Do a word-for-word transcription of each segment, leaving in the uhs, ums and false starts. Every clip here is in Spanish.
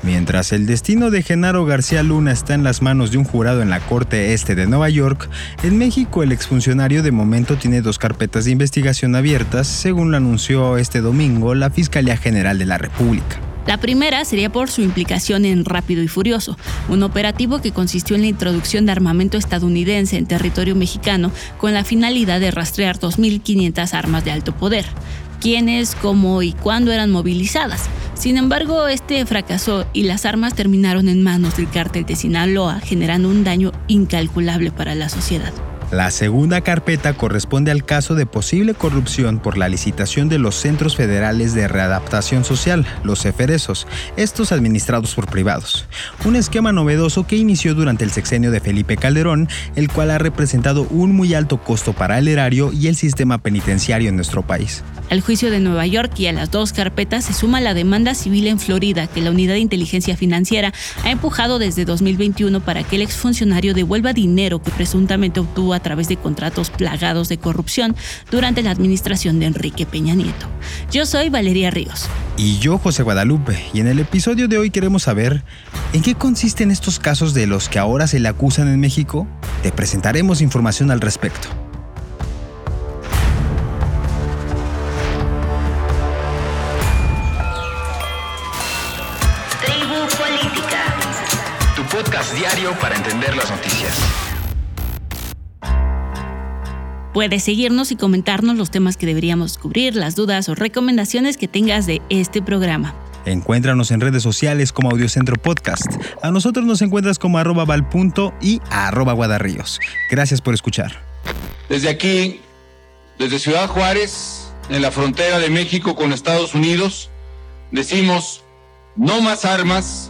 Mientras el destino de Genaro García Luna está en las manos de un jurado en la Corte Este de Nueva York, en México el exfuncionario de momento tiene dos carpetas de investigación abiertas, según lo anunció este domingo la Fiscalía General de la República. La primera sería por su implicación en Rápido y Furioso, un operativo que consistió en la introducción de armamento estadounidense en territorio mexicano con la finalidad de rastrear dos mil quinientas armas de alto poder. Quiénes, cómo y cuándo eran movilizadas. Sin embargo, este fracasó y las armas terminaron en manos del cártel de Sinaloa, generando un daño incalculable para la sociedad. La segunda carpeta corresponde al caso de posible corrupción por la licitación de los Centros Federales de Readaptación Social, los CEFERESOS, estos administrados por privados. Un esquema novedoso que inició durante el sexenio de Felipe Calderón, el cual ha representado un muy alto costo para el erario y el sistema penitenciario en nuestro país. Al juicio de Nueva York y a las dos carpetas se suma la demanda civil en Florida que la Unidad de Inteligencia Financiera ha empujado desde dos mil veintiuno para que el exfuncionario devuelva dinero que presuntamente obtuvo a través de contratos plagados de corrupción durante la administración de Enrique Peña Nieto. Yo soy Valeria Ríos. Y yo, José Guadalupe, y en el episodio de hoy queremos saber ¿en qué consisten estos casos de los que ahora se le acusan en México? Te presentaremos información al respecto. Podcast diario para entender las noticias. Puedes seguirnos y comentarnos los temas que deberíamos cubrir, las dudas o recomendaciones que tengas de este programa. Encuéntranos en redes sociales como Audiocentro Podcast. A nosotros nos encuentras como arroba valpunto y arroba guadarríos. Gracias por escuchar. Desde aquí, desde Ciudad Juárez, en la frontera de México con Estados Unidos, decimos no más armas.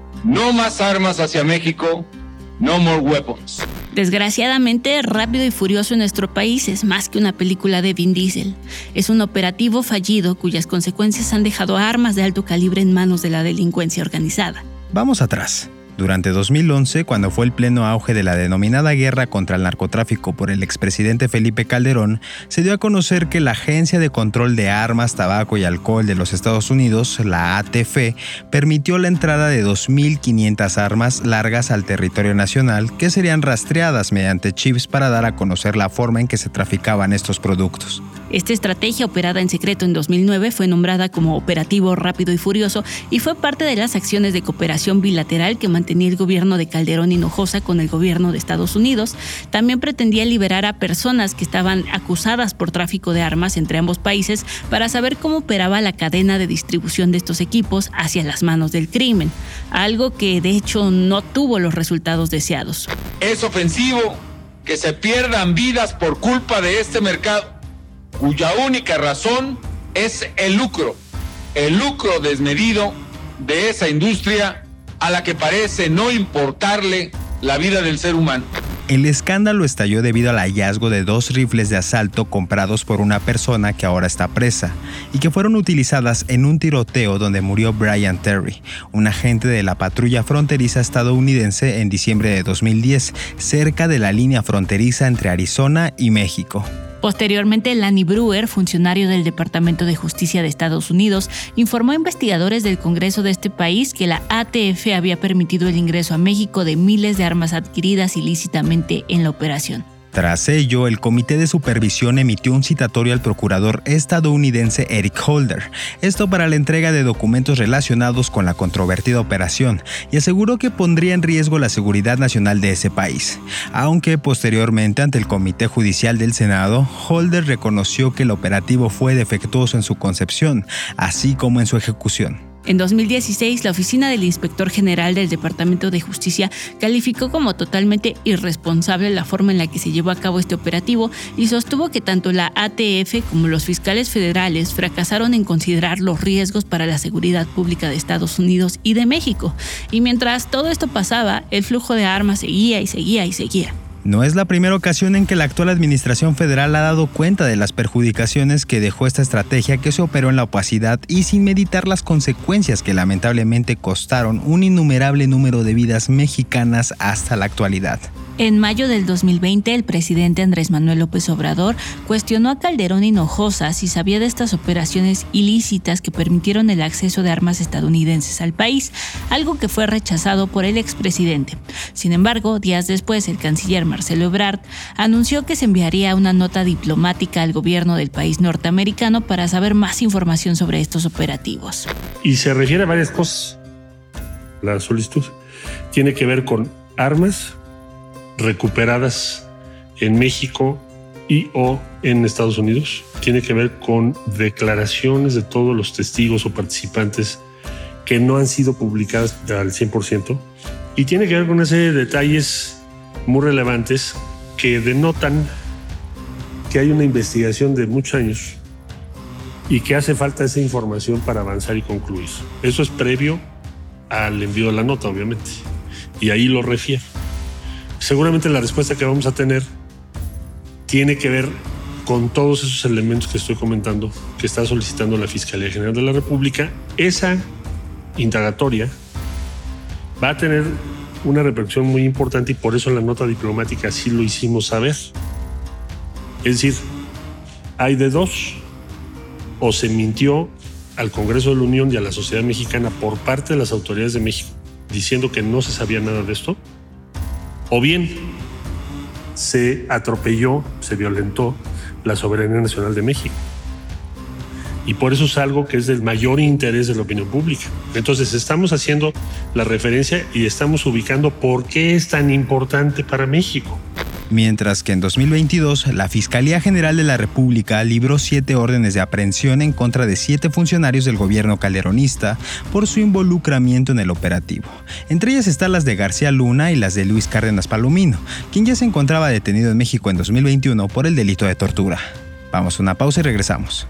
No más armas hacia México, no more weapons. Desgraciadamente, Rápido y Furioso en nuestro país es más que una película de Vin Diesel. Es un operativo fallido cuyas consecuencias han dejado armas de alto calibre en manos de la delincuencia organizada. Vamos atrás. Durante dos mil once, cuando fue el pleno auge de la denominada guerra contra el narcotráfico por el expresidente Felipe Calderón, se dio a conocer que la Agencia de Control de Armas, Tabaco y Alcohol de los Estados Unidos, la A T F, permitió la entrada de dos mil quinientas armas largas al territorio nacional que serían rastreadas mediante chips para dar a conocer la forma en que se traficaban estos productos. Esta estrategia, operada en secreto en dos mil nueve, fue nombrada como Operativo Rápido y Furioso y fue parte de las acciones de cooperación bilateral que mantenía el gobierno de Calderón Hinojosa con el gobierno de Estados Unidos. También pretendía liberar a personas que estaban acusadas por tráfico de armas entre ambos países para saber cómo operaba la cadena de distribución de estos equipos hacia las manos del crimen, algo que de hecho no tuvo los resultados deseados. Es ofensivo que se pierdan vidas por culpa de este mercado, cuya única razón es el lucro, el lucro desmedido de esa industria a la que parece no importarle la vida del ser humano. El escándalo estalló debido al hallazgo de dos rifles de asalto comprados por una persona que ahora está presa y que fueron utilizadas en un tiroteo donde murió Brian Terry, un agente de la patrulla fronteriza estadounidense en diciembre de dos mil diez, cerca de la línea fronteriza entre Arizona y México. Posteriormente, Lanny Breuer, funcionario del Departamento de Justicia de Estados Unidos, informó a investigadores del Congreso de este país que la A T F había permitido el ingreso a México de miles de armas adquiridas ilícitamente en la operación. Tras ello, el Comité de Supervisión emitió un citatorio al procurador estadounidense Eric Holder, esto para la entrega de documentos relacionados con la controvertida operación, y aseguró que pondría en riesgo la seguridad nacional de ese país. Aunque posteriormente, ante el Comité Judicial del Senado, Holder reconoció que el operativo fue defectuoso en su concepción, así como en su ejecución. En dos mil dieciséis, la oficina del Inspector General del Departamento de Justicia calificó como totalmente irresponsable la forma en la que se llevó a cabo este operativo y sostuvo que tanto la A T F como los fiscales federales fracasaron en considerar los riesgos para la seguridad pública de Estados Unidos y de México. Y mientras todo esto pasaba, el flujo de armas seguía y seguía y seguía. No es la primera ocasión en que la actual administración federal ha dado cuenta de las perjudicaciones que dejó esta estrategia que se operó en la opacidad y sin meditar las consecuencias que lamentablemente costaron un innumerable número de vidas mexicanas hasta la actualidad. En mayo del dos mil veinte, el presidente Andrés Manuel López Obrador cuestionó a Calderón Hinojosa si sabía de estas operaciones ilícitas que permitieron el acceso de armas estadounidenses al país, algo que fue rechazado por el expresidente. Sin embargo, días después, el canciller Marcelo Ebrard anunció que se enviaría una nota diplomática al gobierno del país norteamericano para saber más información sobre estos operativos. Y se refiere a varias cosas. La solicitud tiene que ver con armas recuperadas en México y o en Estados Unidos. Tiene que ver con declaraciones de todos los testigos o participantes que no han sido publicadas al cien por ciento. Y tiene que ver con una serie de detalles muy relevantes que denotan que hay una investigación de muchos años y que hace falta esa información para avanzar y concluir. Eso es previo al envío de la nota, obviamente. Y ahí lo refiero. Seguramente la respuesta que vamos a tener tiene que ver con todos esos elementos que estoy comentando, que está solicitando la Fiscalía General de la República. Esa indagatoria va a tener una repercusión muy importante y por eso en la nota diplomática así lo hicimos saber. Es decir, hay de dos: o se mintió al Congreso de la Unión y a la sociedad mexicana por parte de las autoridades de México diciendo que no se sabía nada de esto, o bien se atropelló, se violentó la soberanía nacional de México. Y por eso es algo que es del mayor interés de la opinión pública. Entonces estamos haciendo la referencia y estamos ubicando por qué es tan importante para México. Mientras que en dos mil veintidós, la Fiscalía General de la República libró siete órdenes de aprehensión en contra de siete funcionarios del gobierno calderonista por su involucramiento en el operativo. Entre ellas están las de García Luna y las de Luis Cárdenas Palomino, quien ya se encontraba detenido en México en dos mil veintiuno por el delito de tortura. Vamos a una pausa y regresamos.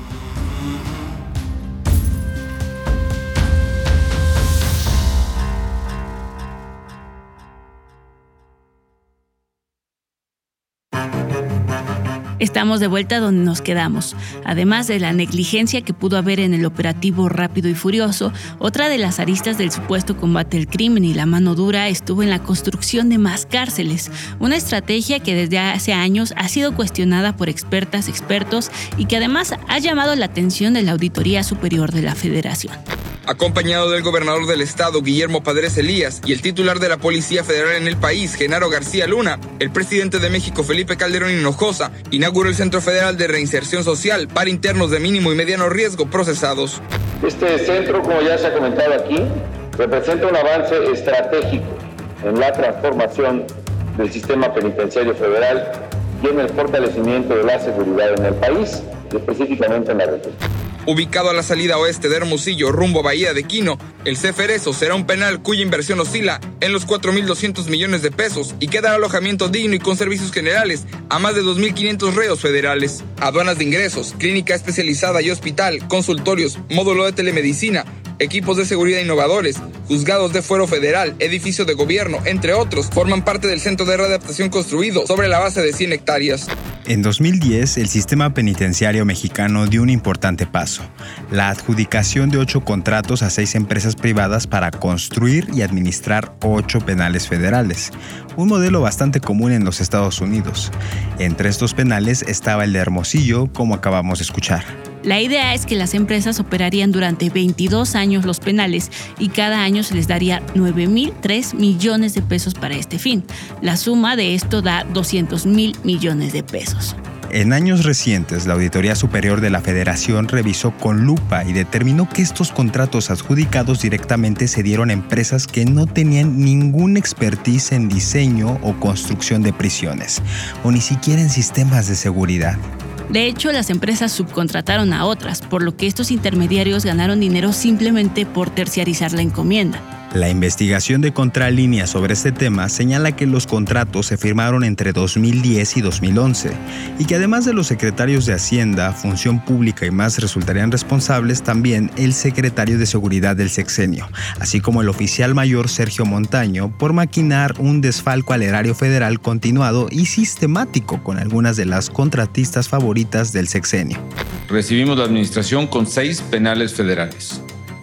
Estamos de vuelta donde nos quedamos. Además de la negligencia que pudo haber en el operativo Rápido y Furioso, otra de las aristas del supuesto combate al crimen y la mano dura estuvo en la construcción de más cárceles, una estrategia que desde hace años ha sido cuestionada por expertas, expertos y que además ha llamado la atención de la Auditoría Superior de la Federación. Acompañado del gobernador del estado, Guillermo Padres Elías, y el titular de la Policía Federal en el país, Genaro García Luna, el presidente de México, Felipe Calderón Hinojosa, inauguró el Centro Federal de Reinserción Social para internos de mínimo y mediano riesgo procesados. Este centro, como ya se ha comentado aquí, representa un avance estratégico en la transformación del sistema penitenciario federal y en el fortalecimiento de la seguridad en el país, específicamente en la región. Ubicado a la salida oeste de Hermosillo, rumbo a Bahía de Quino, el Ceferezo será un penal cuya inversión oscila en los cuatro mil doscientos millones de pesos y que dará alojamiento digno y con servicios generales a más de dos mil quinientos reos federales. Aduanas de ingresos, clínica especializada y hospital, consultorios, módulo de telemedicina, equipos de seguridad innovadores, juzgados de fuero federal, edificio de gobierno, entre otros, forman parte del centro de readaptación construido sobre la base de cien hectáreas. En dos mil diez, el sistema penitenciario mexicano dio un importante paso: la adjudicación de ocho contratos a seis empresas privadas para construir y administrar ocho penales federales, un modelo bastante común en los Estados Unidos. Entre estos penales estaba el de Hermosillo, como acabamos de escuchar. La idea es que las empresas operarían durante veintidós años los penales y cada año se les daría nueve mil tres millones de pesos para este fin. La suma de esto da doscientos mil millones de pesos. En años recientes, la Auditoría Superior de la Federación revisó con lupa y determinó que estos contratos adjudicados directamente se dieron a empresas que no tenían ningún expertise en diseño o construcción de prisiones, o ni siquiera en sistemas de seguridad. De hecho, las empresas subcontrataron a otras, por lo que estos intermediarios ganaron dinero simplemente por terciarizar la encomienda. La investigación de Contralínea sobre este tema señala que los contratos se firmaron entre dos mil diez y dos mil once y que además de los secretarios de Hacienda, Función Pública y más resultarían responsables también el secretario de Seguridad del sexenio, así como el oficial mayor Sergio Montaño, por maquinar un desfalco al erario federal continuado y sistemático con algunas de las contratistas favoritas del sexenio. Recibimos la administración con seis penales federales.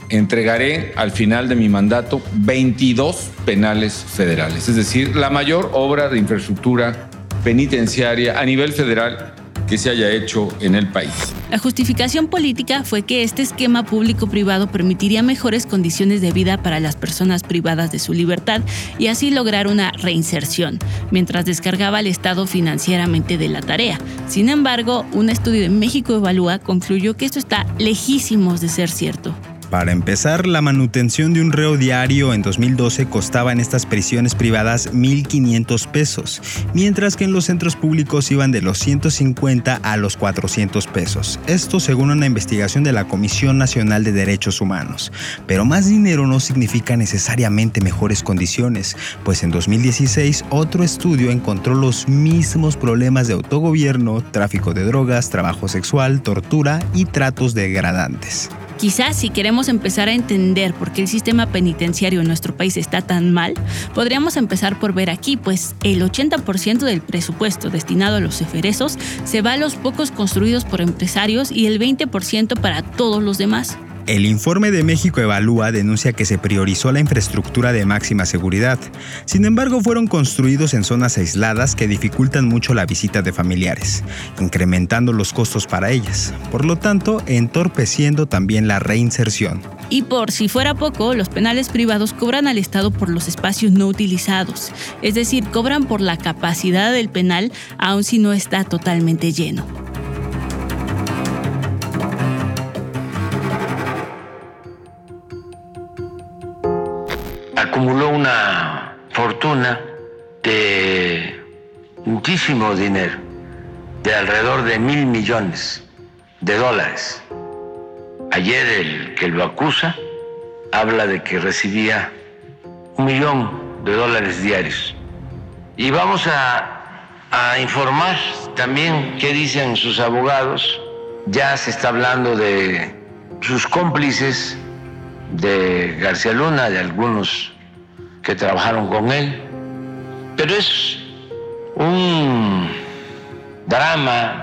entregaré al final de mi mandato veintidós penales federales, es decir, la mayor obra de infraestructura penitenciaria a nivel federal que se haya hecho en el país. La justificación política fue que este esquema público-privado permitiría mejores condiciones de vida para las personas privadas de su libertad y así lograr una reinserción, mientras descargaba al Estado financieramente de la tarea. Sin embargo, un estudio de México Evalúa concluyó que esto está lejísimos de ser cierto. Para empezar, la manutención de un reo diario en dos mil doce costaba en estas prisiones privadas mil quinientos pesos, mientras que en los centros públicos iban de los ciento cincuenta a los cuatrocientos pesos. Esto según una investigación de la Comisión Nacional de Derechos Humanos. Pero más dinero no significa necesariamente mejores condiciones, pues en dos mil dieciséis otro estudio encontró los mismos problemas de autogobierno, tráfico de drogas, trabajo sexual, tortura y tratos degradantes. Quizás si queremos empezar a entender por qué el sistema penitenciario en nuestro país está tan mal, podríamos empezar por ver aquí, pues el ochenta por ciento del presupuesto destinado a los ceferesos se va a los pocos construidos por empresarios y el veinte por ciento para todos los demás. El informe de México Evalúa denuncia que se priorizó la infraestructura de máxima seguridad. Sin embargo, fueron construidos en zonas aisladas que dificultan mucho la visita de familiares, incrementando los costos para ellas, por lo tanto, entorpeciendo también la reinserción. Y por si fuera poco, los penales privados cobran al Estado por los espacios no utilizados, es decir, cobran por la capacidad del penal, aun si no está totalmente lleno. Acumuló una fortuna de muchísimo dinero, de alrededor de mil millones de dólares. Ayer el que lo acusa habla de que recibía un millón de dólares diarios. Y vamos a, a informar también qué dicen sus abogados. Ya se está hablando de sus cómplices, de García Luna, de algunos que trabajaron con él, pero es un drama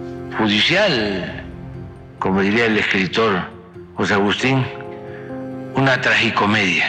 judicial, como diría el escritor José Agustín, una tragicomedia.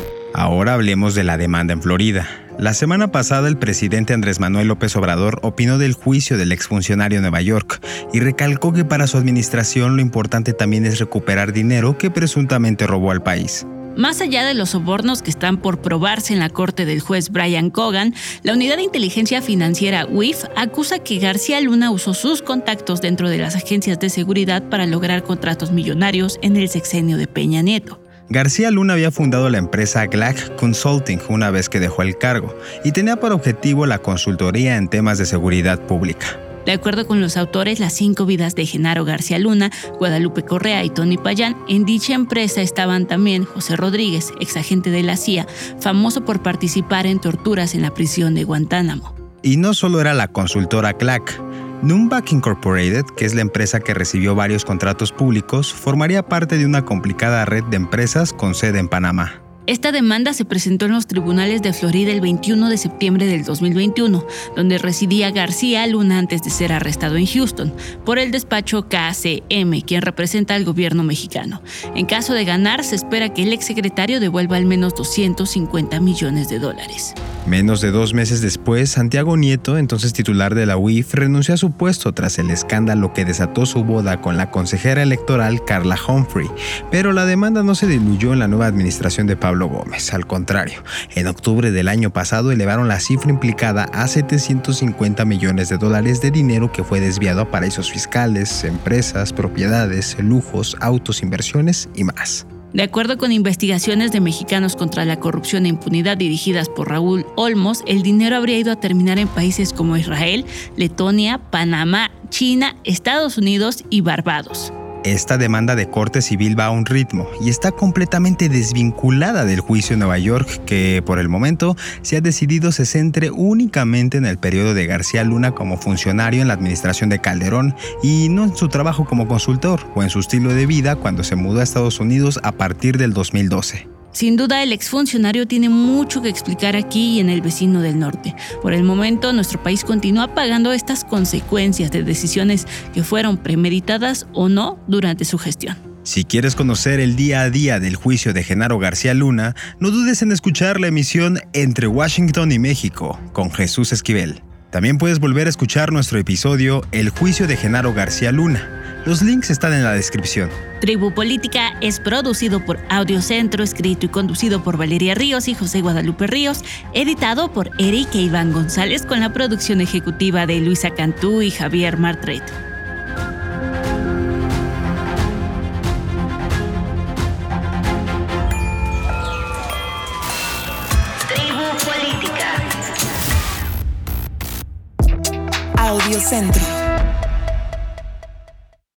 Ahora hablemos de la demanda en Florida. La semana pasada el presidente Andrés Manuel López Obrador opinó del juicio del exfuncionario en Nueva York y recalcó que para su administración lo importante también es recuperar dinero que presuntamente robó al país. Más allá de los sobornos que están por probarse en la corte del juez Brian Cogan, la Unidad de Inteligencia Financiera U I F acusa que García Luna usó sus contactos dentro de las agencias de seguridad para lograr contratos millonarios en el sexenio de Peña Nieto. García Luna había fundado la empresa Glac Consulting una vez que dejó el cargo y tenía por objetivo la consultoría en temas de seguridad pública. De acuerdo con los autores, Las cinco vidas de Genaro García Luna, Guadalupe Correa y Tony Payán, en dicha empresa estaban también José Rodríguez, exagente de la C I A, famoso por participar en torturas en la prisión de Guantánamo. Y no solo era la consultora Glac. Numbach Incorporated, que es la empresa que recibió varios contratos públicos, formaría parte de una complicada red de empresas con sede en Panamá. Esta demanda se presentó en los tribunales de Florida el veintiuno de septiembre del dos mil veintiuno, donde residía García Luna antes de ser arrestado en Houston, por el despacho K C M, quien representa al gobierno mexicano. En caso de ganar, se espera que el exsecretario devuelva al menos doscientos cincuenta millones de dólares. Menos de dos meses después, Santiago Nieto, entonces titular de la U I F, renunció a su puesto tras el escándalo que desató su boda con la consejera electoral Carla Humphrey, pero la demanda no se diluyó en la nueva administración de Pablo Gómez. Al contrario, en octubre del año pasado elevaron la cifra implicada a setecientos cincuenta millones de dólares de dinero que fue desviado a paraísos fiscales, empresas, propiedades, lujos, autos, inversiones y más. De acuerdo con investigaciones de Mexicanos contra la Corrupción e Impunidad dirigidas por Raúl Olmos, el dinero habría ido a terminar en países como Israel, Letonia, Panamá, China, Estados Unidos y Barbados. Esta demanda de corte civil va a un ritmo y está completamente desvinculada del juicio en Nueva York que, por el momento, se ha decidido se centre únicamente en el periodo de García Luna como funcionario en la administración de Calderón y no en su trabajo como consultor o en su estilo de vida cuando se mudó a Estados Unidos a partir del dos mil doce. Sin duda, el exfuncionario tiene mucho que explicar aquí y en el vecino del norte. Por el momento, nuestro país continúa pagando estas consecuencias de decisiones que fueron premeditadas o no durante su gestión. Si quieres conocer el día a día del juicio de Genaro García Luna, no dudes en escuchar la emisión Entre Washington y México con Jesús Esquivel. También puedes volver a escuchar nuestro episodio El juicio de Genaro García Luna. Los links están en la descripción. Tribu Política es producido por Audiocentro, escrito y conducido por Valeria Ríos y José Guadalupe Ríos, editado por Eric e Iván González con la producción ejecutiva de Luisa Cantú y Javier Martret. Audiocentro.